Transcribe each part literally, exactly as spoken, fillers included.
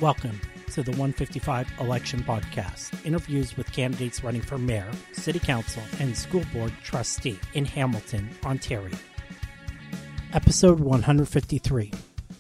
Welcome to the one fifty-five Election Podcast, interviews with candidates running for mayor, city council, and school board trustee in Hamilton, Ontario. Episode one fifty-three.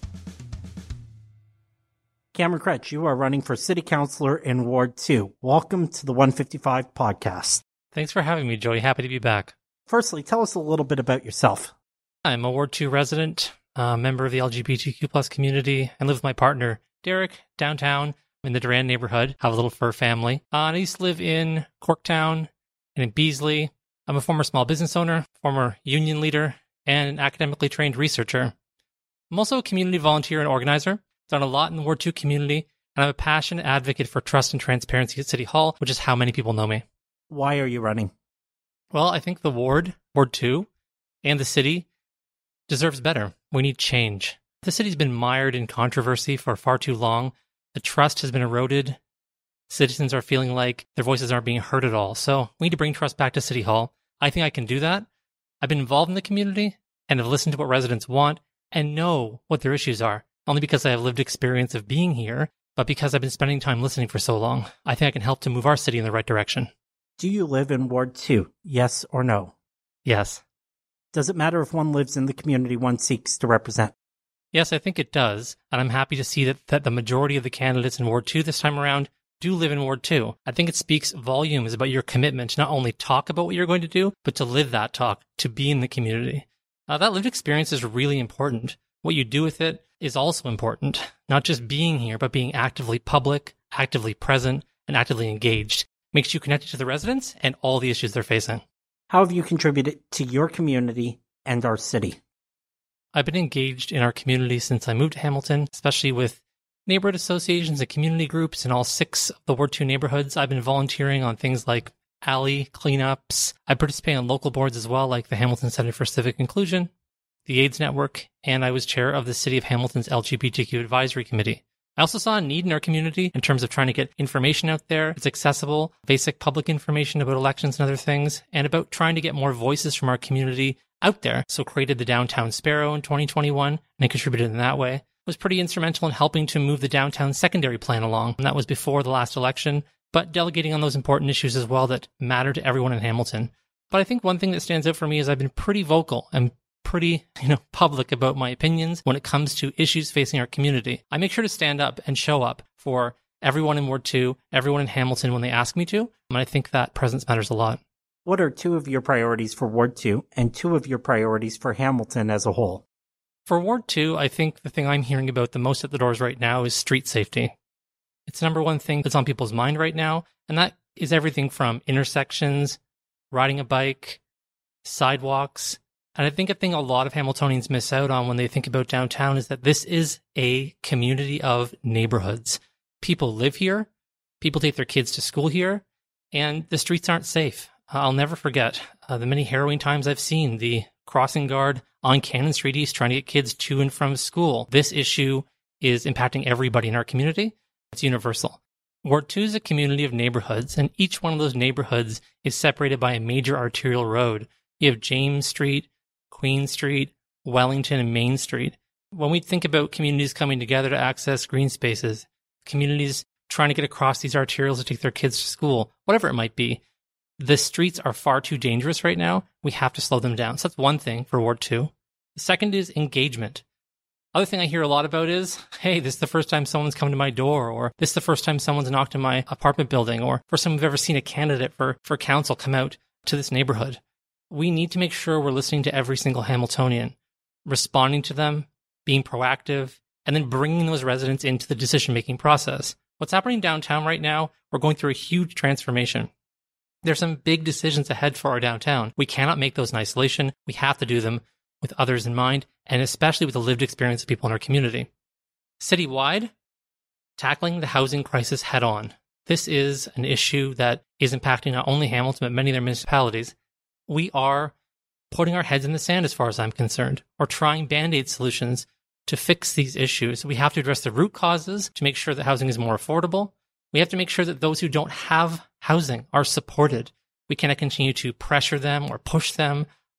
Cameron Kretsch, you are running for city councilor in Ward two. Welcome to the one fifty-five Podcast. Thanks for having me, Joey. Happy to be back. Firstly, tell us a little bit about yourself. I'm a Ward two resident, a member of the L G B T Q plus community, and live with my partner, Derek, downtown in the Durand neighborhood. Have a little fur family. Uh, I used to live in Corktown and in Beasley. I'm a former small business owner, former union leader, and an academically trained researcher. I'm also a community volunteer and organizer. Done a lot in the Ward two community, and I'm a passionate advocate for trust and transparency at City Hall, which is how many people know me. Why are you running? Well, I think the ward, Ward two, and the city deserves better. We need change. The city's been mired in controversy for far too long. The trust has been eroded. Citizens are feeling like their voices aren't being heard at all. So we need to bring trust back to City Hall. I think I can do that. I've been involved in the community and have listened to what residents want and know what their issues are. Only because I have lived experience of being here, but because I've been spending time listening for so long. I think I can help to move our city in the right direction. Do you live in Ward two? Yes or no? Yes. Does it matter if one lives in the community one seeks to represent? Yes, I think it does, and I'm happy to see that, that the majority of the candidates in Ward two this time around do live in Ward two. I think it speaks volumes about your commitment to not only talk about what you're going to do, but to live that talk, to be in the community. Uh, that lived experience is really important. What you do with it is also important. Not just being here, but being actively public, actively present, and actively engaged. Makes you connected to the residents and all the issues they're facing. How have you contributed to your community and our city? I've been engaged in our community since I moved to Hamilton, especially with neighborhood associations and community groups in all six of the Ward two neighborhoods. I've been volunteering on things like alley cleanups. I participate on local boards as well, like the Hamilton Center for Civic Inclusion, the AIDS Network, and I was chair of the City of Hamilton's L G B T Q Advisory Committee. I also saw a need in our community in terms of trying to get information out there. It's accessible, basic public information about elections and other things, and about trying to get more voices from our community out there. So created the Downtown Sparrow in twenty twenty-one and contributed in that way. It was pretty instrumental in helping to move the downtown secondary plan along. And that was before the last election, but delegating on those important issues as well that matter to everyone in Hamilton. But I think one thing that stands out for me is I've been pretty vocal and pretty, you know, public about my opinions when it comes to issues facing our community. I make sure to stand up and show up for everyone in Ward two, everyone in Hamilton when they ask me to, and I think that presence matters a lot. What are two of your priorities for Ward two and two of your priorities for Hamilton as a whole? For Ward two, I think the thing I'm hearing about the most at the doors right now is street safety. It's the number one thing that's on people's mind right now, and that is everything from intersections, riding a bike, sidewalks. And I think a thing a lot of Hamiltonians miss out on when they think about downtown is that this is a community of neighborhoods. People live here, people take their kids to school here, and the streets aren't safe. I'll never forget uh, the many harrowing times I've seen the crossing guard on Cannon Street East trying to get kids to and from school. This issue is impacting everybody in our community. It's universal. Ward two is a community of neighborhoods, and each one of those neighborhoods is separated by a major arterial road. You have James Street, Queen Street, Wellington, and Main Street. When we think about communities coming together to access green spaces, communities trying to get across these arterials to take their kids to school, whatever it might be, the streets are far too dangerous right now. We have to slow them down. So that's one thing for Ward two. The second is engagement. Other thing I hear a lot about is, hey, this is the first time someone's come to my door, or this is the first time someone's knocked on my apartment building, or first time we've ever seen a candidate for, for council come out to this neighborhood. We need to make sure we're listening to every single Hamiltonian, responding to them, being proactive, and then bringing those residents into the decision-making process. What's happening downtown right now, we're going through a huge transformation. There's some big decisions ahead for our downtown. We cannot make those in isolation. We have to do them with others in mind, and especially with the lived experience of people in our community. Citywide, tackling the housing crisis head on. This is an issue that is impacting not only Hamilton, but many of their municipalities. We are putting our heads in the sand as far as I'm concerned, or trying Band-Aid solutions to fix these issues. We have to address the root causes to make sure that housing is more affordable. We have to make sure that those who don't have housing are supported. We cannot continue to pressure them or push them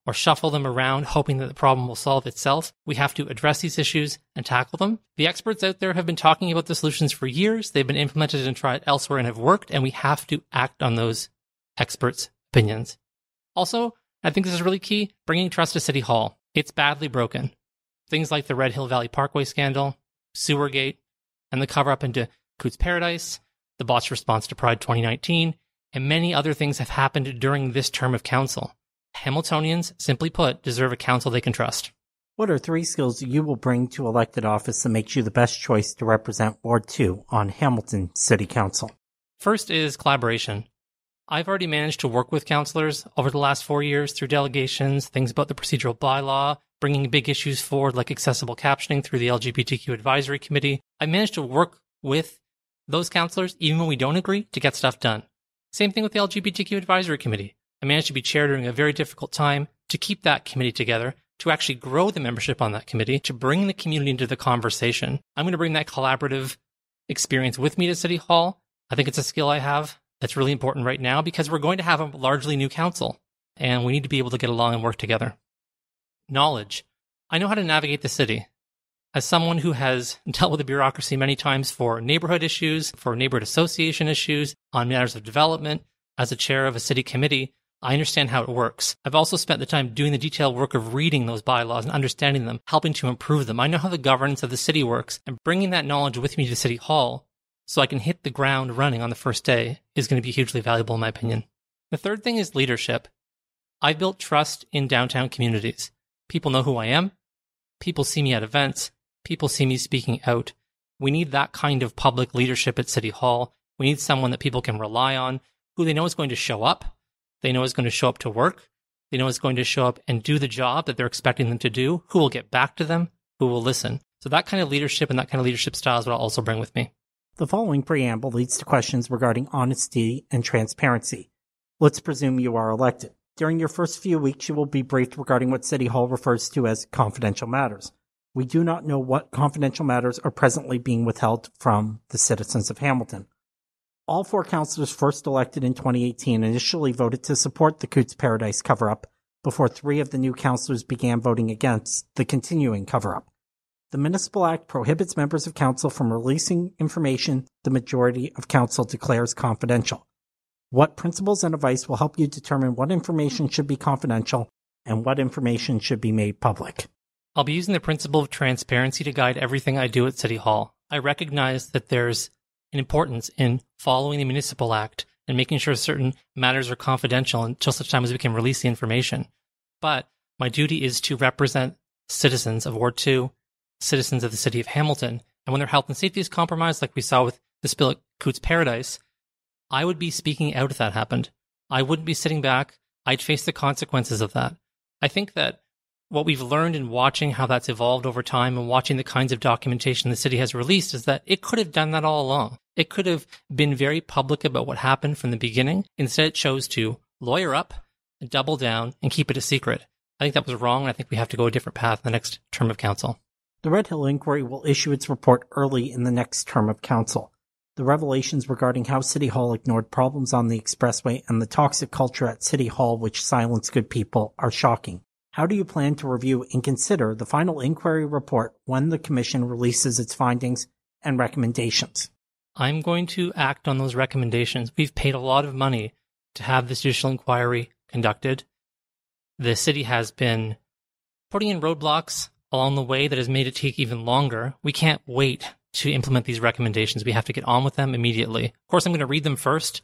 or shuffle them around hoping that the problem will solve itself. We have to address these issues and tackle them. The experts out there have been talking about the solutions for years. They've been implemented and tried elsewhere and have worked, and we have to act on those experts' opinions. Also, I think this is really key, bringing trust to City Hall. It's badly broken. Things like the Red Hill Valley Parkway scandal, Sewergate, and the cover-up into Cootes Paradise, the botched response to Pride twenty nineteen, and many other things have happened during this term of council. Hamiltonians, simply put, deserve a council they can trust. What are three skills you will bring to elected office that makes you the best choice to represent Ward two on Hamilton City Council? First is collaboration. I've already managed to work with councillors over the last four years through delegations, things about the procedural bylaw, bringing big issues forward like accessible captioning through the L G B T Q Advisory Committee. I managed to work with those councillors, even when we don't agree, to get stuff done. Same thing with the L G B T Q Advisory Committee. I managed to be chair during a very difficult time to keep that committee together, to actually grow the membership on that committee, to bring the community into the conversation. I'm going to bring that collaborative experience with me to City Hall. I think it's a skill I have that's really important right now because we're going to have a largely new council and we need to be able to get along and work together. Knowledge. I know how to navigate the city. As someone who has dealt with the bureaucracy many times for neighborhood issues, for neighborhood association issues, on matters of development, as a chair of a city committee, I understand how it works. I've also spent the time doing the detailed work of reading those bylaws and understanding them, helping to improve them. I know how the governance of the city works, and bringing that knowledge with me to City Hall so I can hit the ground running on the first day is going to be hugely valuable in my opinion. The third thing is leadership. I've built trust in downtown communities. People know who I am. People see me at events. People see me speaking out. We need that kind of public leadership at City Hall. We need someone that people can rely on, who they know is going to show up. They know is going to show up to work. They know is going to show up and do the job that they're expecting them to do, who will get back to them, who will listen. So that kind of leadership and that kind of leadership style is what I'll also bring with me. The following preamble leads to questions regarding honesty and transparency. Let's presume you are elected. During your first few weeks, you will be briefed regarding what City Hall refers to as confidential matters. We do not know what confidential matters are presently being withheld from the citizens of Hamilton. All four councillors first elected in twenty eighteen initially voted to support the Cootes Paradise cover-up before three of the new councillors began voting against the continuing cover-up. The Municipal Act prohibits members of council from releasing information the majority of council declares confidential. What principles and advice will help you determine what information should be confidential and what information should be made public? I'll be using the principle of transparency to guide everything I do at City Hall. I recognize that there's an importance in following the Municipal Act and making sure certain matters are confidential until such time as we can release the information. But my duty is to represent citizens of Ward two, citizens of the city of Hamilton, and when their health and safety is compromised, like we saw with the spill at Cootes Paradise, I would be speaking out if that happened. I wouldn't be sitting back. I'd face the consequences of that. I think that what we've learned in watching how that's evolved over time and watching the kinds of documentation the city has released is that it could have done that all along. It could have been very public about what happened from the beginning. Instead, it chose to lawyer up, double down, and keep it a secret. I think that was wrong, and I think we have to go a different path in the next term of council. The Red Hill Inquiry will issue its report early in the next term of council. The revelations regarding how City Hall ignored problems on the expressway and the toxic culture at City Hall which silenced good people are shocking. How do you plan to review and consider the final inquiry report when the Commission releases its findings and recommendations? I'm going to act on those recommendations. We've paid a lot of money to have this judicial inquiry conducted. The city has been putting in roadblocks along the way that has made it take even longer. We can't wait to implement these recommendations. We have to get on with them immediately. Of course, I'm going to read them first,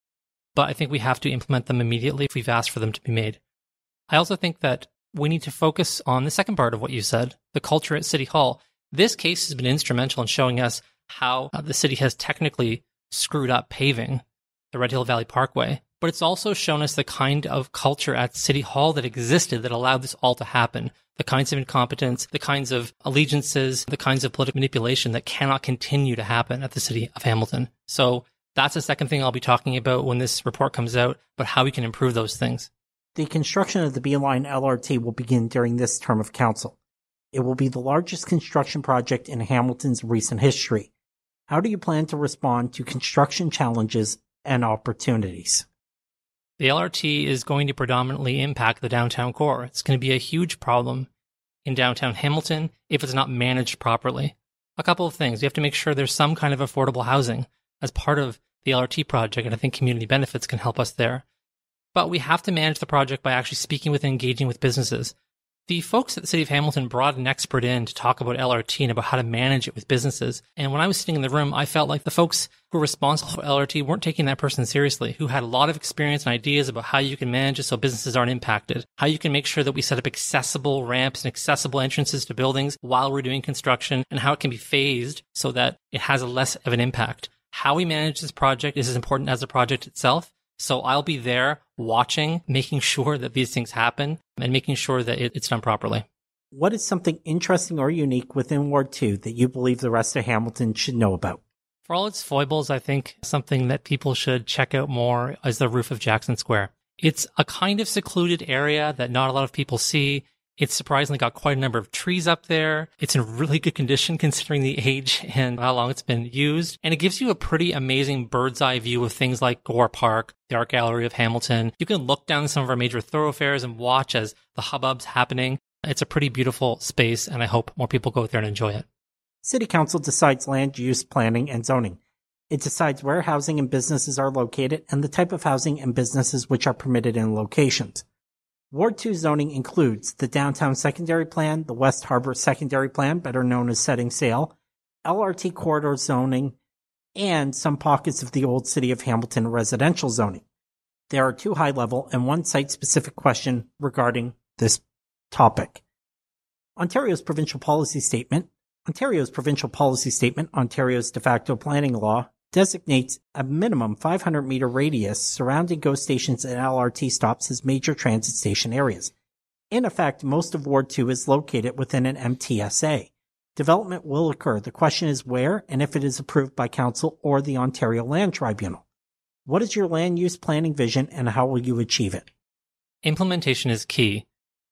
but I think we have to implement them immediately if we've asked for them to be made. I also think that we need to focus on the second part of what you said, the culture at City Hall. This case has been instrumental in showing us how uh, the city has technically screwed up paving the Red Hill Valley Parkway, but it's also shown us the kind of culture at City Hall that existed that allowed this all to happen. The kinds of incompetence, the kinds of allegiances, the kinds of political manipulation that cannot continue to happen at the city of Hamilton. So that's the second thing I'll be talking about when this report comes out, but how we can improve those things. The construction of the B-Line L R T will begin during this term of council. It will be the largest construction project in Hamilton's recent history. How do you plan to respond to construction challenges and opportunities? The L R T is going to predominantly impact the downtown core. It's going to be a huge problem in downtown Hamilton if it's not managed properly. A couple of things. We have to make sure there's some kind of affordable housing as part of the L R T project, and I think community benefits can help us there. But we have to manage the project by actually speaking with and engaging with businesses. The folks at the City of Hamilton brought an expert in to talk about L R T and about how to manage it with businesses. And when I was sitting in the room, I felt like the folks who were responsible for L R T weren't taking that person seriously, who had a lot of experience and ideas about how you can manage it so businesses aren't impacted, how you can make sure that we set up accessible ramps and accessible entrances to buildings while we're doing construction, and how it can be phased so that it has a less of an impact. How we manage this project is as important as the project itself. So I'll be there watching, making sure that these things happen and making sure that it, it's done properly. What is something interesting or unique within Ward two that you believe the rest of Hamilton should know about? For all its foibles, I think something that people should check out more is the roof of Jackson Square. It's a kind of secluded area that not a lot of people see. It's surprisingly got quite a number of trees up there. It's in really good condition considering the age and how long it's been used. And it gives you a pretty amazing bird's eye view of things like Gore Park, the Art Gallery of Hamilton. You can look down some of our major thoroughfares and watch as the hubbub's happening. It's a pretty beautiful space, and I hope more people go out there and enjoy it. City Council decides land use planning and zoning. It decides where housing and businesses are located and the type of housing and businesses which are permitted in locations. Ward two zoning includes the Downtown Secondary Plan, the West Harbor Secondary Plan, better known as Setting Sail, L R T Corridor zoning, and some pockets of the Old City of Hamilton residential zoning. There are two high-level and one site-specific question regarding this topic. Ontario's Provincial Policy Statement Ontario's Provincial Policy Statement, Ontario's de facto planning law, designates a minimum five hundred meter radius surrounding GO stations and L R T stops as major transit station areas. In effect, most of Ward two is located within an M T S A. Development will occur. The question is where and if it is approved by Council or the Ontario Land Tribunal. What is your land use planning vision and how will you achieve it? Implementation is key.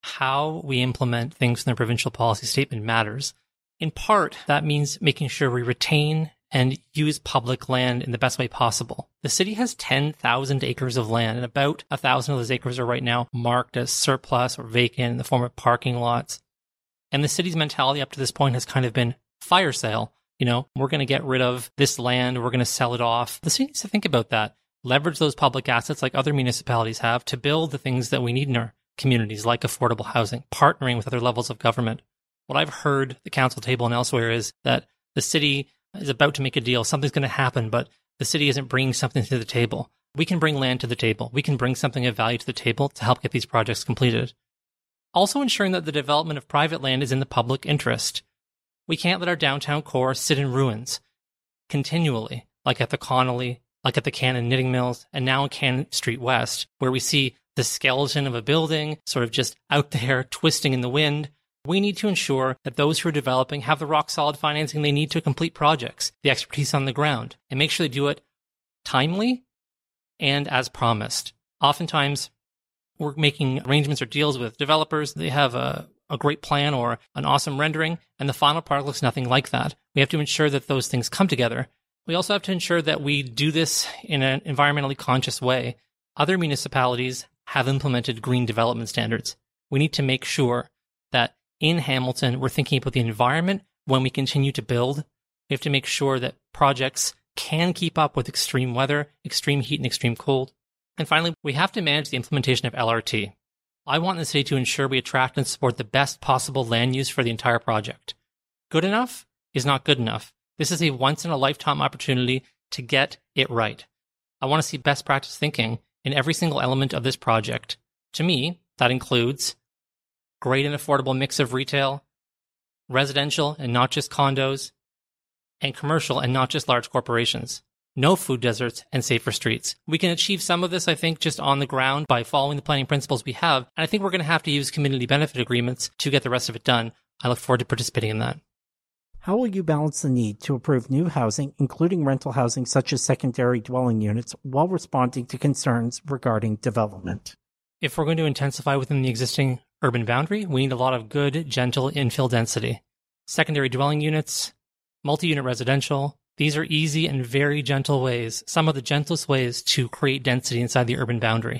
How we implement things in the provincial policy statement matters. In part, that means making sure we retain and use public land in the best way possible. The city has ten thousand acres of land, and about one thousand of those acres are right now marked as surplus or vacant in the form of parking lots. And the city's mentality up to this point has kind of been fire sale. You know, we're going to get rid of this land, we're going to sell it off. The city needs to think about that. Leverage those public assets like other municipalities have to build the things that we need in our communities, like affordable housing, partnering with other levels of government. What I've heard at the council table and elsewhere is that the city is about to make a deal. Something's going to happen, but the city isn't bringing something to the table. We can bring land to the table. We can bring something of value to the table to help get these projects completed. Also ensuring that the development of private land is in the public interest. We can't let our downtown core sit in ruins continually, like at the Connolly, like at the Cannon Knitting Mills, and now in Cannon Street West, where we see the skeleton of a building sort of just out there twisting in the wind. We need to ensure that those who are developing have the rock-solid financing they need to complete projects, the expertise on the ground, and make sure they do it timely and as promised. Oftentimes, we're making arrangements or deals with developers. They have a, a great plan or an awesome rendering, and the final product looks nothing like that. We have to ensure that those things come together. We also have to ensure that we do this in an environmentally conscious way. Other municipalities have implemented green development standards. We need to make sure that in Hamilton, we're thinking about the environment when we continue to build. We have to make sure that projects can keep up with extreme weather, extreme heat, and extreme cold. And finally, we have to manage the implementation of L R T. I want the city to ensure we attract and support the best possible land use for the entire project. Good enough is not good enough. This is a once-in-a-lifetime opportunity to get it right. I want to see best practice thinking in every single element of this project. To me, that includes great and affordable mix of retail, residential and not just condos, and commercial and not just large corporations. No food deserts and safer streets. We can achieve some of this, I think, just on the ground by following the planning principles we have. And I think we're going to have to use community benefit agreements to get the rest of it done. I look forward to participating in that. How will you balance the need to approve new housing, including rental housing such as secondary dwelling units, while responding to concerns regarding development? If we're going to intensify within the existing urban boundary, we need a lot of good, gentle infill density. Secondary dwelling units, multi-unit residential, these are easy and very gentle ways, some of the gentlest ways to create density inside the urban boundary.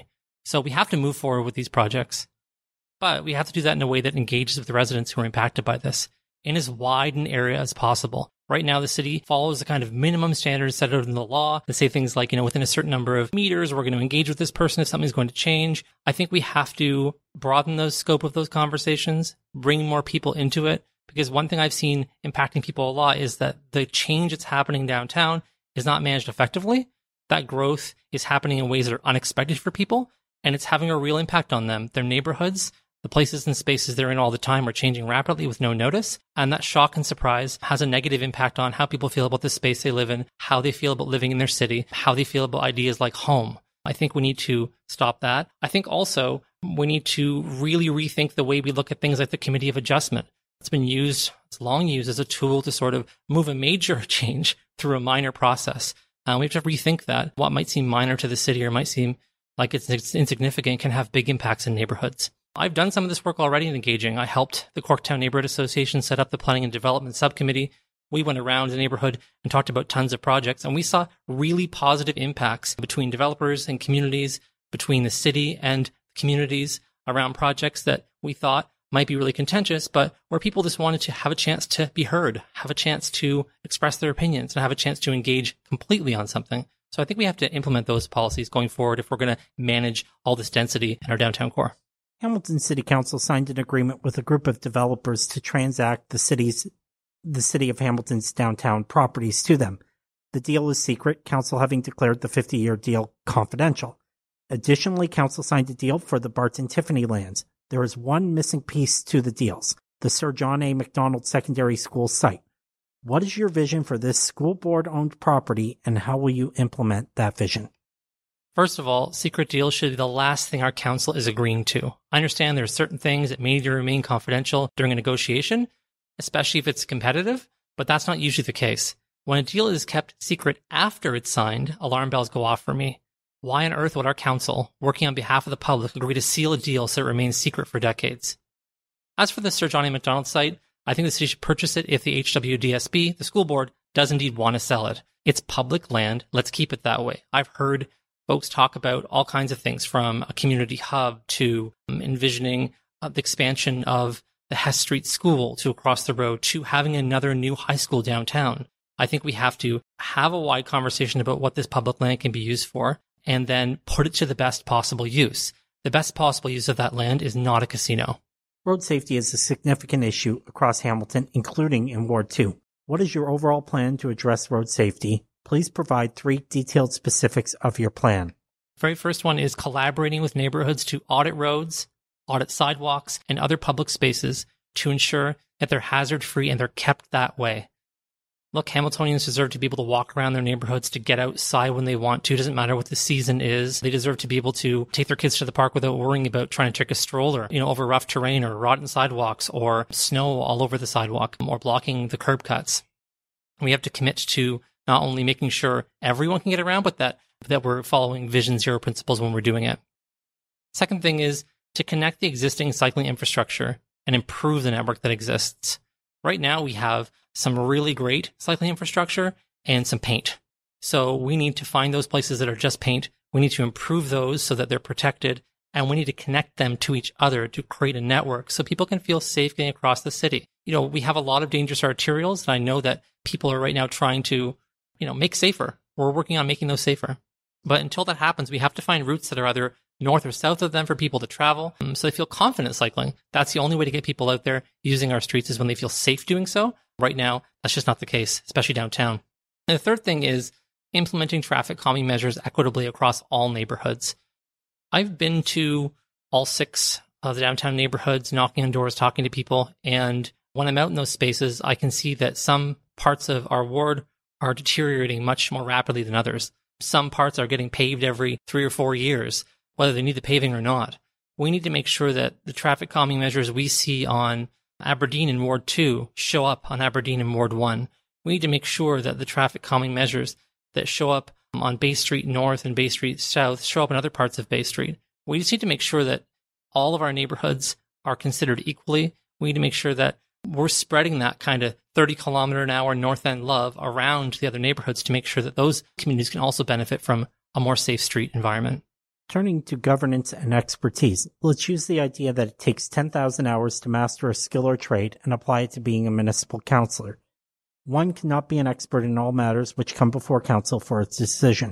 So we have to move forward with these projects, but we have to do that in a way that engages with the residents who are impacted by this in as wide an area as possible. Right now, the city follows the kind of minimum standards set out in the law that say things like, you know, within a certain number of meters, we're going to engage with this person if something's going to change. I think we have to broaden the scope of those conversations, bring more people into it, because one thing I've seen impacting people a lot is that the change that's happening downtown is not managed effectively. That growth is happening in ways that are unexpected for people, and it's having a real impact on them. Their neighborhoods, the places and spaces they're in all the time are changing rapidly with no notice. And that shock and surprise has a negative impact on how people feel about the space they live in, how they feel about living in their city, how they feel about ideas like home. I think we need to stop that. I think also we need to really rethink the way we look at things like the Committee of Adjustment. It's been used, it's long used as a tool to sort of move a major change through a minor process. Uh, we have to rethink that. What might seem minor to the city or might seem like it's insignificant can have big impacts in neighborhoods. I've done some of this work already in engaging. I helped the Corktown Neighborhood Association set up the Planning and Development Subcommittee. We went around the neighborhood and talked about tons of projects, and we saw really positive impacts between developers and communities, between the city and communities around projects that we thought might be really contentious, but where people just wanted to have a chance to be heard, have a chance to express their opinions, and have a chance to engage completely on something. So I think we have to implement those policies going forward if we're going to manage all this density in our downtown core. Hamilton City Council signed an agreement with a group of developers to transact the city's, the city of Hamilton's downtown properties to them. The deal is secret, Council having declared the fifty-year deal confidential. Additionally, Council signed a deal for the Barton Tiffany lands. There is one missing piece to the deals, the Sir John A. Macdonald Secondary School site. What is your vision for this school board-owned property, and how will you implement that vision? First of all, secret deals should be the last thing our council is agreeing to. I understand there are certain things that may need to remain confidential during a negotiation, especially if it's competitive, but that's not usually the case. When a deal is kept secret after it's signed, alarm bells go off for me. Why on earth would our council, working on behalf of the public, agree to seal a deal so it remains secret for decades? As for the Sir John A. Macdonald site, I think the city should purchase it if the H W D S B, the school board, does indeed want to sell it. It's public land. Let's keep it that way. I've heard folks talk about all kinds of things, from a community hub to um, envisioning uh, the expansion of the Hess Street School to across the road to having another new high school downtown. I think we have to have a wide conversation about what this public land can be used for and then put it to the best possible use. The best possible use of that land is not a casino. Road safety is a significant issue across Hamilton, including in Ward two. What is your overall plan to address road safety? Please provide three detailed specifics of your plan. Very first one is collaborating with neighborhoods to audit roads, audit sidewalks, and other public spaces to ensure that they're hazard-free and they're kept that way. Look, Hamiltonians deserve to be able to walk around their neighborhoods, to get outside when they want to. It doesn't matter what the season is. They deserve to be able to take their kids to the park without worrying about trying to take a stroller, you know, over rough terrain or rotten sidewalks or snow all over the sidewalk or blocking the curb cuts. We have to commit to not only making sure everyone can get around, but that, that we're following Vision Zero principles when we're doing it. Second thing is to connect the existing cycling infrastructure and improve the network that exists. Right now, we have some really great cycling infrastructure and some paint. So we need to find those places that are just paint. We need to improve those so that they're protected, and we need to connect them to each other to create a network so people can feel safe getting across the city. You know, we have a lot of dangerous arterials, and I know that people are right now trying to, you know, make safer. We're working on making those safer. But until that happens, we have to find routes that are either north or south of them for people to travel, um, so they feel confident cycling. That's the only way to get people out there using our streets, is when they feel safe doing so. Right now, that's just not the case, especially downtown. And the third thing is implementing traffic calming measures equitably across all neighborhoods. I've been to all six of the downtown neighborhoods, knocking on doors, talking to people, and when I'm out in those spaces, I can see that some parts of our ward are deteriorating much more rapidly than others. Some parts are getting paved every three or four years, whether they need the paving or not. We need to make sure that the traffic calming measures we see on Aberdeen in Ward two show up on Aberdeen in Ward one. We need to make sure that the traffic calming measures that show up on Bay Street North and Bay Street South show up in other parts of Bay Street. We just need to make sure that all of our neighborhoods are considered equally. We need to make sure that we're spreading that kind of thirty kilometer an hour North End love around the other neighborhoods to make sure that those communities can also benefit from a more safe street environment. Turning to governance and expertise, let's use the idea that it takes ten thousand hours to master a skill or trade and apply it to being a municipal councillor. One cannot be an expert in all matters which come before council for its decision.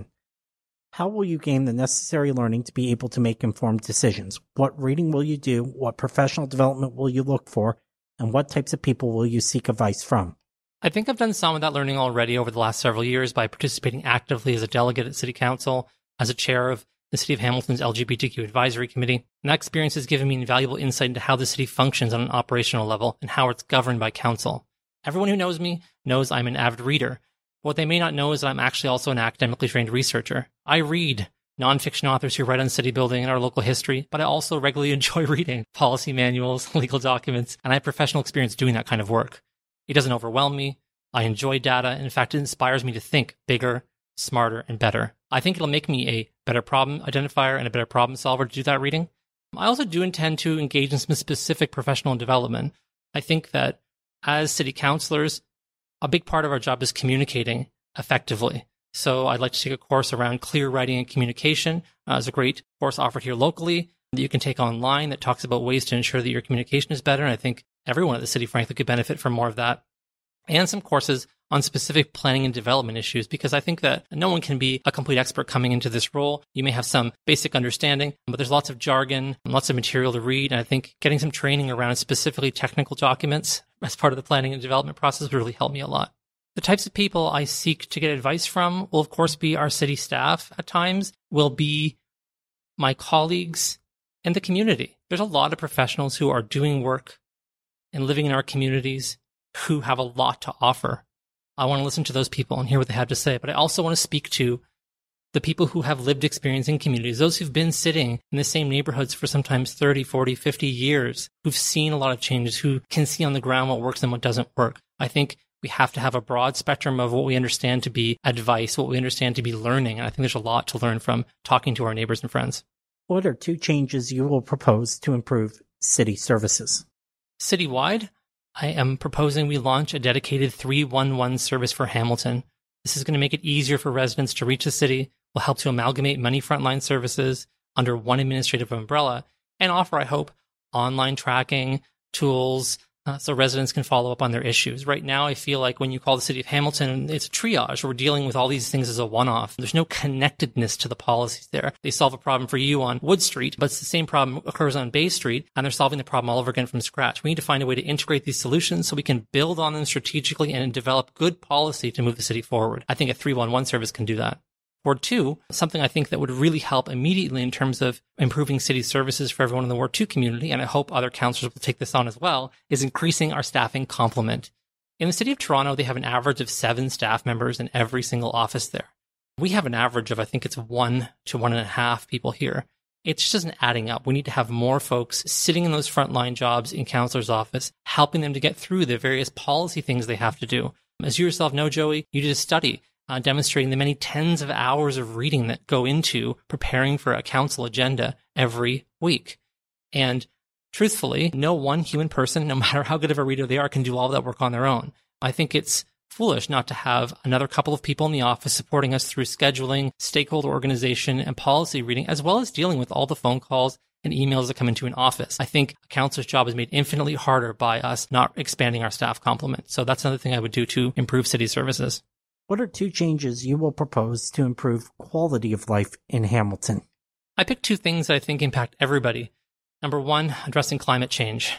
How will you gain the necessary learning to be able to make informed decisions? What reading will you do? What professional development will you look for? And what types of people will you seek advice from? I think I've done some of that learning already over the last several years by participating actively as a delegate at City Council, as a chair of the City of Hamilton's L G B T Q Advisory Committee. And that experience has given me invaluable insight into how the city functions on an operational level and how it's governed by council. Everyone who knows me knows I'm an avid reader. What they may not know is that I'm actually also an academically trained researcher. I read nonfiction authors who write on city building and our local history, but I also regularly enjoy reading policy manuals, legal documents, and I have professional experience doing that kind of work. It doesn't overwhelm me. I enjoy data. And in fact, it inspires me to think bigger, smarter, and better. I think it'll make me a better problem identifier and a better problem solver to do that reading. I also do intend to engage in some specific professional development. I think that as city councilors, a big part of our job is communicating effectively. So I'd like to take a course around clear writing and communication. Uh, there's a great course offered here locally that you can take online that talks about ways to ensure that your communication is better. And I think everyone at the city, frankly, could benefit from more of that. And some courses on specific planning and development issues, because I think that no one can be a complete expert coming into this role. You may have some basic understanding, but there's lots of jargon and lots of material to read. And I think getting some training around specifically technical documents as part of the planning and development process would really help me a lot. The types of people I seek to get advice from will, of course, be our city staff at times, will be my colleagues and the community. There's a lot of professionals who are doing work and living in our communities who have a lot to offer. I want to listen to those people and hear what they have to say, but I also want to speak to the people who have lived experience in communities, those who've been sitting in the same neighborhoods for sometimes thirty, forty, fifty years, who've seen a lot of changes, who can see on the ground what works and what doesn't work. I think we have to have a broad spectrum of what we understand to be advice, what we understand to be learning, and I think there's a lot to learn from talking to our neighbors and friends. What are two changes you will propose to improve city services? Citywide, I am proposing we launch a dedicated three one one service for Hamilton. This is going to make it easier for residents to reach the city, will help to amalgamate many frontline services under one administrative umbrella, and offer, I hope, online tracking tools uh, so residents can follow up on their issues. Right now, I feel like when you call the city of Hamilton, it's a triage. We're dealing with all these things as a one-off. There's no connectedness to the policies there. They solve a problem for you on Wood Street, but it's the same problem occurs on Bay Street, and they're solving the problem all over again from scratch. We need to find a way to integrate these solutions so we can build on them strategically and develop good policy to move the city forward. I think a three one one service can do that. Ward two, something I think that would really help immediately in terms of improving city services for everyone in the Ward two community, and I hope other councillors will take this on as well, is increasing our staffing complement. In the city of Toronto, they have an average of seven staff members in every single office there. We have an average of, I think it's one to one and a half people here. It just isn't adding up. We need to have more folks sitting in those frontline jobs in councillor's office, helping them to get through the various policy things they have to do. As you yourself know, Joey, you did a study Uh, demonstrating the many tens of hours of reading that go into preparing for a council agenda every week. And truthfully, no one human person, no matter how good of a reader they are, can do all of that work on their own. I think it's foolish not to have another couple of people in the office supporting us through scheduling, stakeholder organization, and policy reading, as well as dealing with all the phone calls and emails that come into an office. I think a councilor's job is made infinitely harder by us not expanding our staff complement. So that's another thing I would do to improve city services. What are two changes you will propose to improve quality of life in Hamilton? I picked two things that I think impact everybody. Number one, addressing climate change.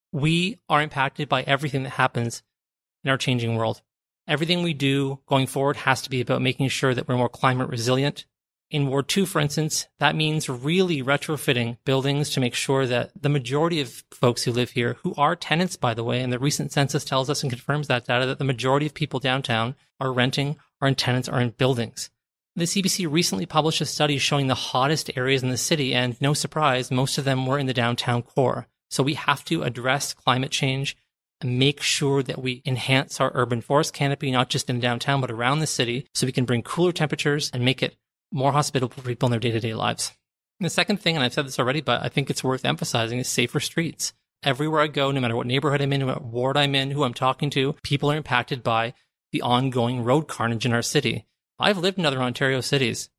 We are impacted by everything that happens in our changing world. Everything we do going forward has to be about making sure that we're more climate resilient. In Ward two, for instance, that means really retrofitting buildings to make sure that the majority of folks who live here, who are tenants, by the way, and the recent census tells us and confirms that data, that the majority of people downtown are renting or in tenants are in buildings. The C B C recently published a study showing the hottest areas in the city, and no surprise, most of them were in the downtown core. So we have to address climate change and make sure that we enhance our urban forest canopy, not just in downtown, but around the city, so we can bring cooler temperatures and make it more hospitable for people in their day-to-day lives. And the second thing, and I've said this already, but I think it's worth emphasizing, is safer streets. Everywhere I go, no matter what neighborhood I'm in, what ward I'm in, who I'm talking to, people are impacted by the ongoing road carnage in our city. I've lived in other Ontario cities.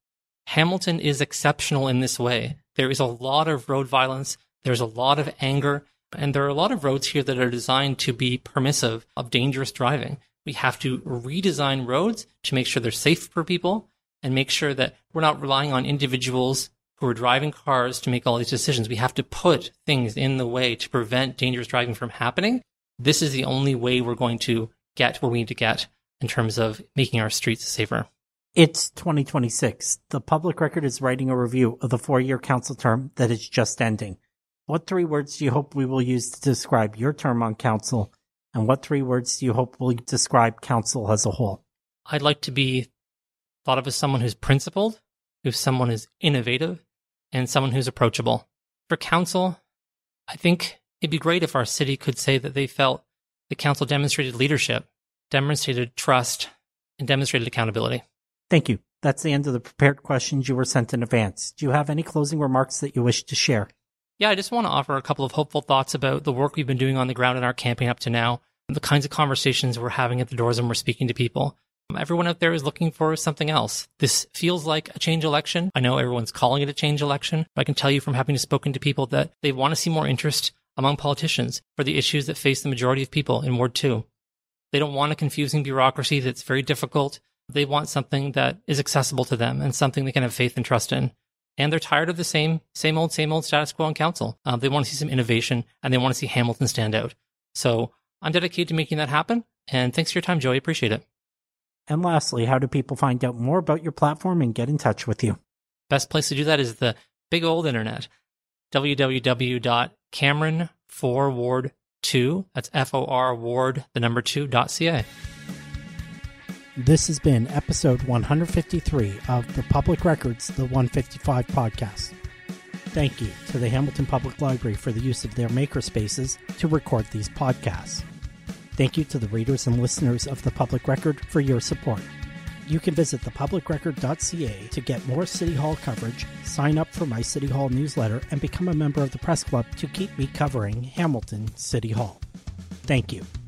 Hamilton is exceptional in this way. There is a lot of road violence. There's a lot of anger. And there are a lot of roads here that are designed to be permissive of dangerous driving. We have to redesign roads to make sure they're safe for people and make sure that we're not relying on individuals who are driving cars to make all these decisions. We have to put things in the way to prevent dangerous driving from happening. This is the only way we're going to get where we need to get in terms of making our streets safer. It's twenty twenty-six. The Public Record is writing a review of the four-year council term that is just ending. What three words do you hope we will use to describe your term on council? And what three words do you hope will describe council as a whole? I'd like to be thought of as someone who's principled, who's someone who's innovative, and someone who's approachable. For council, I think it'd be great if our city could say that they felt the council demonstrated leadership, demonstrated trust, and demonstrated accountability. Thank you. That's the end of the prepared questions you were sent in advance. Do you have any closing remarks that you wish to share? Yeah, I just want to offer a couple of hopeful thoughts about the work we've been doing on the ground in our campaign up to now, the kinds of conversations we're having at the doors when we're speaking to people. Everyone out there is looking for something else. This feels like a change election. I know everyone's calling it a change election, but I can tell you from having spoken to people that they want to see more interest among politicians for the issues that face the majority of people in Ward two. They don't want a confusing bureaucracy that's very difficult. They want something that is accessible to them and something they can have faith and trust in. And they're tired of the same, same old, same old status quo on council. Uh, they want to see some innovation, and they want to see Hamilton stand out. So I'm dedicated to making that happen. And thanks for your time, Joey. Appreciate it. And lastly, how do people find out more about your platform and get in touch with you? Best place to do that is the big old internet. w w w dot cameron four ward two, that's F O R Ward, the number two, dot C A. This has been episode one fifty-three of the Public Records, the one fifty-five podcast. Thank you to the Hamilton Public Library for the use of their makerspaces to record these podcasts. Thank you to the readers and listeners of the Public Record for your support. You can visit the public record dot c a to get more City Hall coverage, sign up for my City Hall newsletter, and become a member of the press club to keep me covering Hamilton City Hall. Thank you.